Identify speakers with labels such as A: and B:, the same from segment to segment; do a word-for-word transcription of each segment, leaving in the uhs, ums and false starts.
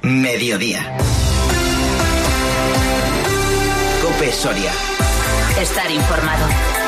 A: Mediodía. COPE Soria.
B: Estar informado.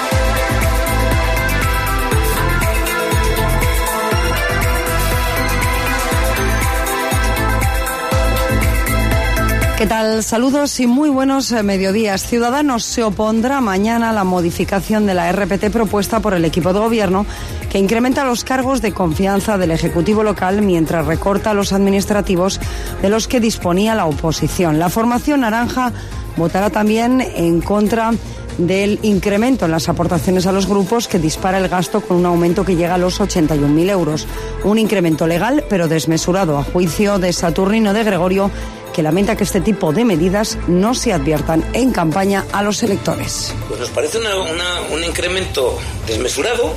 C: ¿Qué tal? Saludos y muy buenos mediodías. Ciudadanos se opondrá mañana a la modificación de la R P T propuesta por el equipo de gobierno, que incrementa los cargos de confianza del Ejecutivo local mientras recorta los administrativos de los que disponía la oposición. La formación naranja votará también en contra del incremento en las aportaciones a los grupos, que dispara el gasto con un aumento que llega a los ochenta y un mil euros. Un incremento legal pero desmesurado, a juicio de Saturnino de Gregorio, que lamenta que este tipo de medidas no se adviertan en campaña a los electores.
D: Pues nos parece una, una, un incremento desmesurado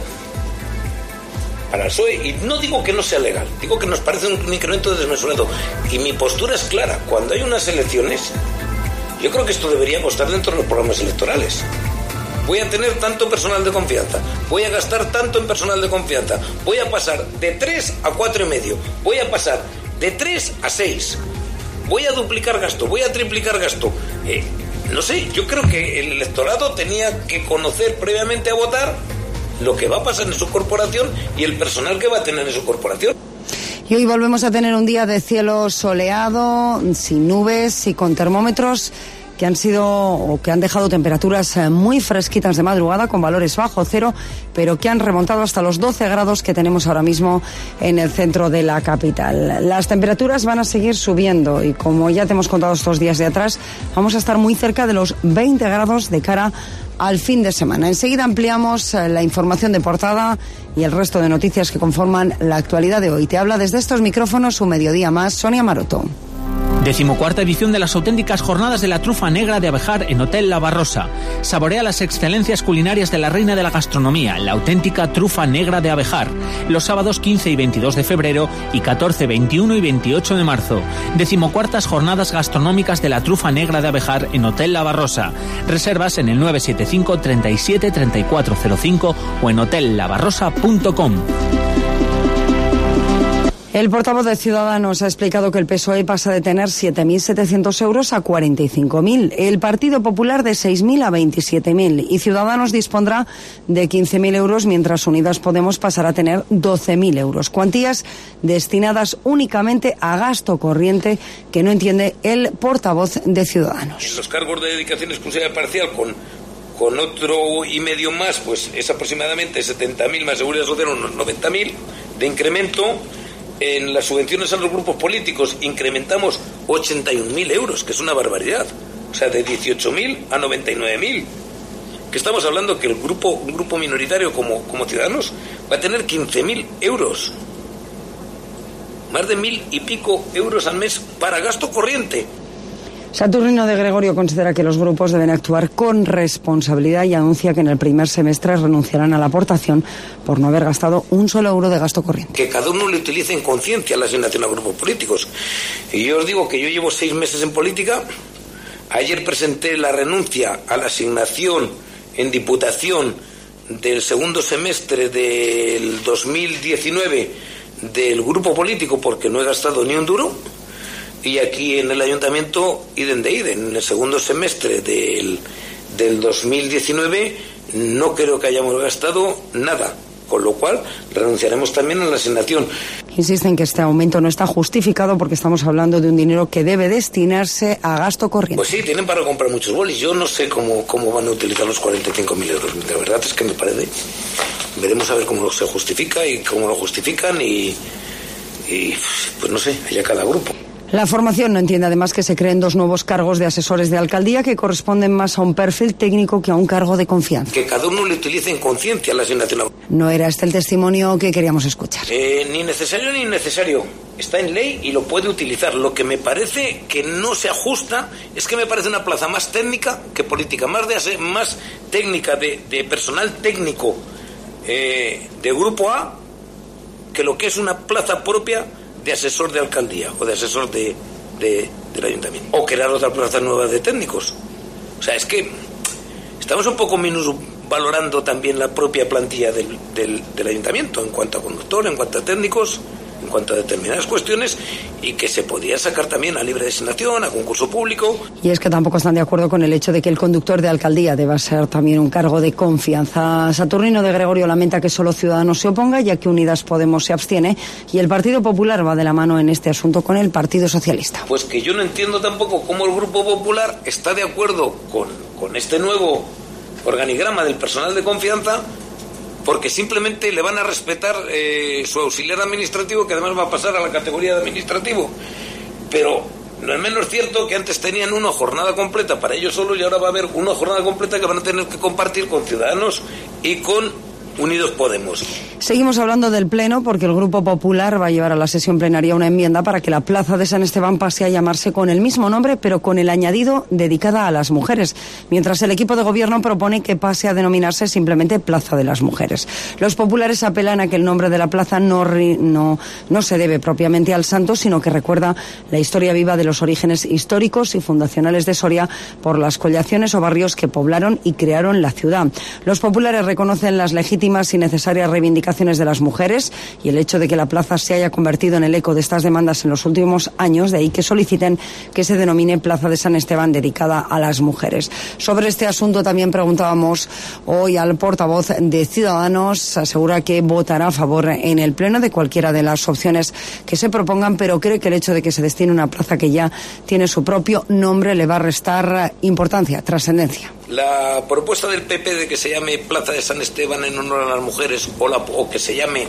D: para el P S O E, y no digo que no sea legal, digo que nos parece un incremento desmesurado. Y mi postura es clara: cuando hay unas elecciones, yo creo que esto debería constar dentro de los programas electorales. Voy a tener tanto personal de confianza, voy a gastar tanto en personal de confianza, voy a pasar de tres a cuatro y medio, voy a pasar de tres a seis. Voy a duplicar gasto, voy a triplicar gasto. Eh, no sé, yo creo que el electorado tenía que conocer previamente a votar lo que va a pasar en su corporación y el personal que va a tener en su corporación.
C: Y hoy volvemos a tener un día de cielo soleado, sin nubes y con termómetros que han sido o que han dejado temperaturas muy fresquitas de madrugada, con valores bajo cero, pero que han remontado hasta los doce grados que tenemos ahora mismo en el centro de la capital. Las temperaturas van a seguir subiendo y, como ya te hemos contado estos días de atrás, vamos a estar muy cerca de los veinte grados de cara al fin de semana. Enseguida ampliamos la información de portada y el resto de noticias que conforman la actualidad de hoy. Te habla desde estos micrófonos un mediodía más Sonia Maroto.
E: Decimocuarta edición de las auténticas jornadas de la trufa negra de Abejar en Hotel La Barrosa. Saborea las excelencias culinarias de la reina de la gastronomía, la auténtica trufa negra de Abejar, los sábados quince y veintidós de febrero y catorce, veintiuno y veintiocho de marzo. Decimocuartas jornadas gastronómicas de la trufa negra de Abejar en Hotel La Barrosa. Reservas en el nueve siete cinco, treinta y siete, treinta y cuatro cero cinco o en hotel la barrosa punto com.
C: El portavoz de Ciudadanos ha explicado que el P S O E pasa de tener siete mil setecientos euros a cuarenta y cinco mil, el Partido Popular de seis mil a veintisiete mil y Ciudadanos dispondrá de quince mil euros, mientras Unidas Podemos pasará a tener doce mil euros. Cuantías destinadas únicamente a gasto corriente que no entiende el portavoz de Ciudadanos.
D: En los cargos de dedicación exclusiva parcial con, con otro y medio más, pues es aproximadamente setenta mil, más seguridad social unos noventa mil de incremento. En las subvenciones a los grupos políticos incrementamos ochenta y un mil euros, que es una barbaridad. O sea, de dieciocho mil a noventa y nueve mil. Que estamos hablando que el grupo, un grupo minoritario como, como Ciudadanos va a tener quince mil euros. Más de mil y pico euros al mes para gasto corriente.
C: Saturnino de Gregorio considera que los grupos deben actuar con responsabilidad y anuncia que en el primer semestre renunciarán a la aportación por no haber gastado un solo euro de gasto corriente.
D: Que cada uno le utilice en conciencia la asignación a grupos políticos. Y yo os digo que yo llevo seis meses en política. Ayer presenté la renuncia a la asignación en Diputación del segundo semestre del dos mil diecinueve del grupo político porque no he gastado ni un duro. Y aquí en el ayuntamiento, idem de idem, en el segundo semestre del, del dos mil diecinueve no creo que hayamos gastado nada, con lo cual renunciaremos también a la asignación.
C: Insisten que este aumento no está justificado porque estamos hablando de un dinero que debe destinarse a gasto corriente.
D: Pues sí, tienen para comprar muchos bolis. Yo no sé cómo, cómo van a utilizar los cuarenta y cinco mil euros. De verdad es que me parece. Veremos a ver cómo se justifica y cómo lo justifican y, y pues no sé, allá cada grupo.
C: La formación no entiende además que se creen dos nuevos cargos de asesores de alcaldía que corresponden más a un perfil técnico que a un cargo de confianza.
D: Que cada uno le utilice en conciencia la asignación.
C: No era este el testimonio que queríamos escuchar.
D: Eh, ni necesario ni innecesario. Está en ley y lo puede utilizar. Lo que me parece que no se ajusta es que me parece una plaza más técnica que política, más de más técnica de, de personal técnico eh, de grupo A que lo que es una plaza propia de asesor de alcaldía o de asesor de, de, del ayuntamiento, o crear otra plaza nueva de técnicos. O sea, es que estamos un poco minusvalorando también la propia plantilla del, del, del ayuntamiento en cuanto a conductor, en cuanto a técnicos, en cuanto a determinadas cuestiones y que se podía sacar también a libre designación, a concurso público.
C: Y es que tampoco están de acuerdo con el hecho de que el conductor de alcaldía deba ser también un cargo de confianza. Saturnino de Gregorio lamenta que solo Ciudadanos se oponga, ya que Unidas Podemos se abstiene y el Partido Popular va de la mano en este asunto con el Partido Socialista.
D: Pues que yo no entiendo tampoco cómo el Grupo Popular está de acuerdo con, con este nuevo organigrama del personal de confianza, porque simplemente le van a respetar eh, su auxiliar administrativo, que además va a pasar a la categoría de administrativo. Pero no es menos cierto que antes tenían una jornada completa para ellos solos y ahora va a haber una jornada completa que van a tener que compartir con Ciudadanos y con Unidos Podemos.
C: Seguimos hablando del Pleno porque el Grupo Popular va a llevar a la sesión plenaria una enmienda para que la Plaza de San Esteban pase a llamarse con el mismo nombre, pero con el añadido dedicada a las mujeres, mientras el equipo de gobierno propone que pase a denominarse simplemente Plaza de las Mujeres. Los populares apelan a que el nombre de la plaza no, no, no se debe propiamente al santo, sino que recuerda la historia viva de los orígenes históricos y fundacionales de Soria por las collaciones o barrios que poblaron y crearon la ciudad. Los populares reconocen las legítimas y necesarias reivindicaciones de las mujeres y el hecho de que la plaza se haya convertido en el eco de estas demandas en los últimos años, de ahí que soliciten que se denomine Plaza de San Esteban dedicada a las mujeres. Sobre este asunto también preguntábamos hoy al portavoz de Ciudadanos. Asegura que votará a favor en el Pleno de cualquiera de las opciones que se propongan, pero cree que el hecho de que se destine una plaza que ya tiene su propio nombre le va a restar importancia, trascendencia.
D: La propuesta del P P de que se llame Plaza de San Esteban en honor a las mujeres o, la, o que se llame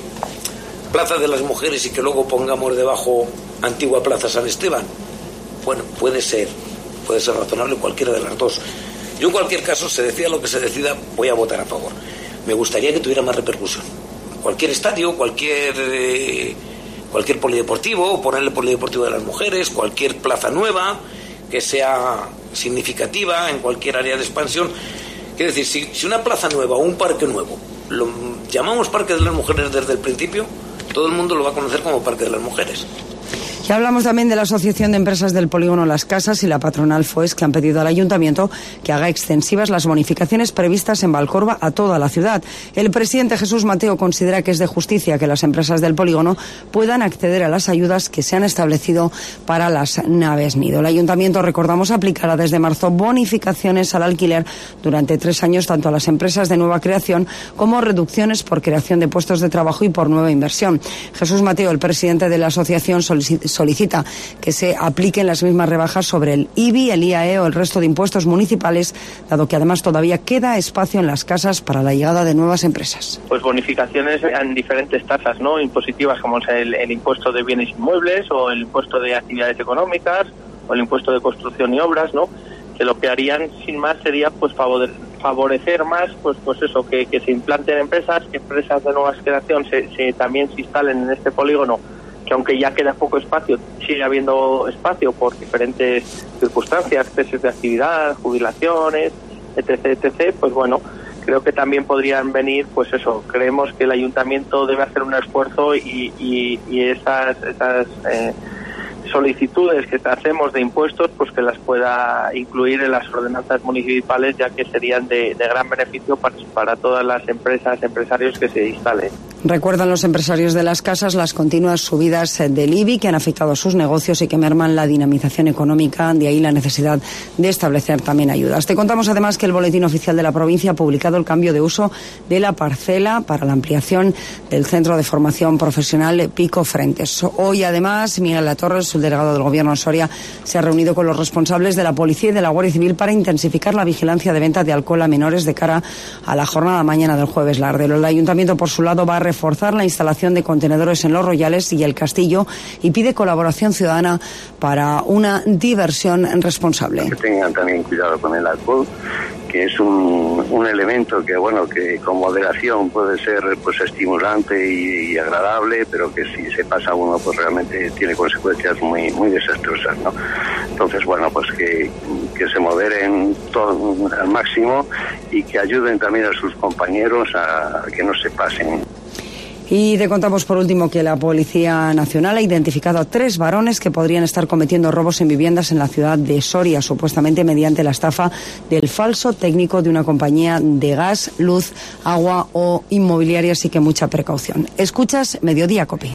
D: Plaza de las Mujeres y que luego pongamos debajo Antigua Plaza San Esteban, bueno, puede ser, puede ser razonable cualquiera de las dos. Yo en cualquier caso, se decida lo que se decida, voy a votar a favor. Me gustaría que tuviera más repercusión. Cualquier estadio, cualquier eh, cualquier polideportivo, ponerle polideportivo de las mujeres, cualquier plaza nueva que sea significativa en cualquier área de expansión. Quiero decir, si, si una plaza nueva o un parque nuevo lo llamamos Parque de las Mujeres desde el principio, todo el mundo lo va a conocer como Parque de las Mujeres.
C: Y hablamos también de la Asociación de Empresas del Polígono Las Casas y la patronal FOES, que han pedido al Ayuntamiento que haga extensivas las bonificaciones previstas en Valcorba a toda la ciudad. El presidente Jesús Mateo considera que es de justicia que las empresas del polígono puedan acceder a las ayudas que se han establecido para las naves nido. El Ayuntamiento, recordamos, aplicará desde marzo bonificaciones al alquiler durante tres años tanto a las empresas de nueva creación como reducciones por creación de puestos de trabajo y por nueva inversión. Jesús Mateo, el presidente de la asociación, solicita solicita que se apliquen las mismas rebajas sobre el I B I, el I A E o el resto de impuestos municipales, dado que además todavía queda espacio en las casas para la llegada de nuevas empresas.
F: Pues bonificaciones en diferentes tasas, ¿no? Impositivas, como es el, el impuesto de bienes inmuebles o el impuesto de actividades económicas o el impuesto de construcción y obras, ¿no? Que lo que harían sin más sería pues favorecer más pues pues eso, que, que se implanten empresas, que empresas de nueva creación se, se también se instalen en este polígono, que aunque ya queda poco espacio, sigue habiendo espacio por diferentes circunstancias, ceses de actividad, jubilaciones, etc, etcétera, pues bueno, creo que también podrían venir, pues eso, creemos que el Ayuntamiento debe hacer un esfuerzo y, y, y esas, esas eh, solicitudes que hacemos de impuestos, pues que las pueda incluir en las ordenanzas municipales, ya que serían de, de gran beneficio para, para todas las empresas, empresarios que se instalen.
C: Recuerdan los empresarios de las casas las continuas subidas del I B I que han afectado a sus negocios y que merman la dinamización económica, de ahí la necesidad de establecer también ayudas. Te contamos además que el Boletín Oficial de la Provincia ha publicado el cambio de uso de la parcela para la ampliación del Centro de Formación Profesional Pico Frentes. Hoy además Miguel Latorre, el subdelegado del Gobierno en Soria, se ha reunido con los responsables de la Policía y de la Guardia Civil para intensificar la vigilancia de venta de alcohol a menores de cara a la jornada mañana del jueves Lardero. El Ayuntamiento, por su lado, va a reforzar la instalación de contenedores en Los Royales y el Castillo y pide colaboración ciudadana para una diversión responsable.
G: Que tengan también cuidado con el alcohol, que es un, un elemento que, bueno, que con moderación puede ser pues estimulante y, y agradable, pero que si se pasa uno, pues realmente tiene consecuencias muy muy desastrosas, ¿no? Entonces, bueno, pues que, que se moderen todo al máximo y que ayuden también a sus compañeros a, a que no se pasen.
C: Y te contamos por último que la Policía Nacional ha identificado a tres varones que podrían estar cometiendo robos en viviendas en la ciudad de Soria, supuestamente mediante la estafa del falso técnico de una compañía de gas, luz, agua o inmobiliaria, así que mucha precaución. Escuchas Mediodía Cope.